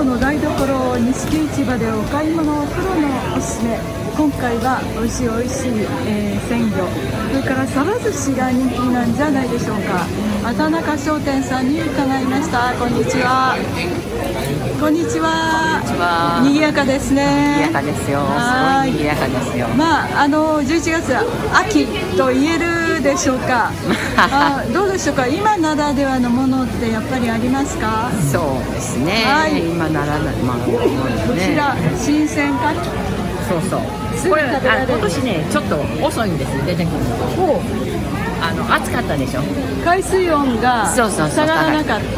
の台所錦市場でお買い物プロのおすすめ。今回は美味しい、鮮魚、それからサバ寿司が人気なんじゃないでしょうか。畑中商店さんに伺いました。こんにちは。こんにちは。賑やかですね。 賑やかですよ。すごい賑やかですよ。 11月は秋と言えるでしょうか。どうでしょうか。今ならではのものってやっぱりありますか。 そうですね。今ならない、 こちら新鮮か。 そうそう。これ今年ねちょっと遅いんです出てくるの。暑かったでしょ。 海水温が下がらなかった。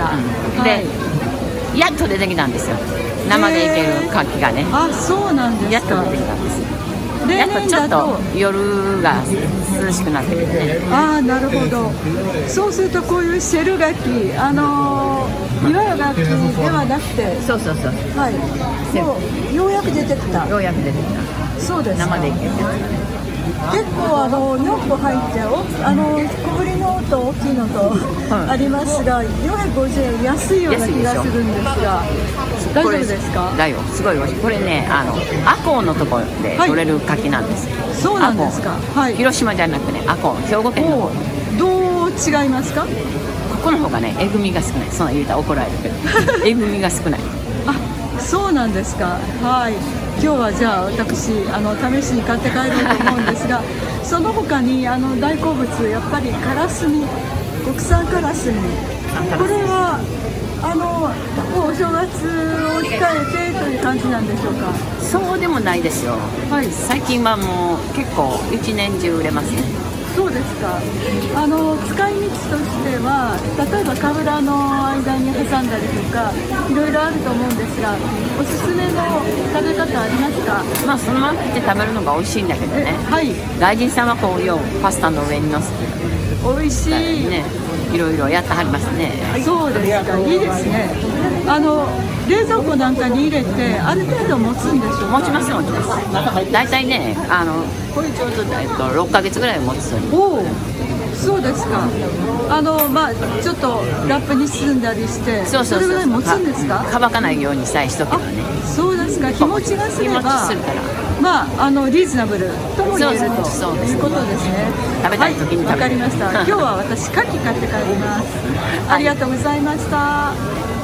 で、やっと出てきたんですよ。生でいける牡蠣がね。 あ、そうなんですか。 やっと出てきたんですよ。やっとちょっと夜が涼しくなってきてね。 ああ、なるほど。そうするとこういうシェルガキ、岩ガキではなくて、 そう。 はい。もうようやく出てきた。 ようやく出てきた。 そうですか。 生でいける。 結構4個入って小ぶりのと大きいのとありますが、450円安いような気がするんですが、大丈夫ですか。 だよ、すごい美味しい。これねアコウのところで取れる牡蠣なんですよ。 そうなんですか。はい。 広島じゃなくね、アコウ、兵庫県の方。 どう違いますか。ここの方がねえぐみが少ない。そんな言うたら怒られるけどえぐみが少ない。 あ、そうなんですか。はい。今日はじゃあ私試しに買って帰ろうと思うんですがその他に大好物やっぱりカラスミ、国産カラスミ、これはもうお正月を控えてという感じなんでしょうか。 そうでもないですよ。はい。最近はもう結構一年中売れますね。 そうですか。使い道としては例えばかぶらの間に挟んだりとかいろいろあると思うんですが、おすすめの食べ方ありますか。 そのまま切って食べるのが美味しいんだけどね。 はい。 外人さんはこうよパスタの上にのせて美味しいね、いろいろやってはりますね。 そうですか。いいですね。冷蔵庫なんかに入れてある程度持つんでしょうか。 持ちます。大体ねこれちょうど6ヶ月ぐらい持つ。 おお、そうですか。ちょっとラップに包んだりしてそれぐらい持つんですか。 乾かないようにさえしとけばね。 そうですか。日持ちがすればリーズナブルとも言えるということですね。 食べたい時に食べる。 わかりました。今日は私牡蠣買って帰ります。ありがとうございました。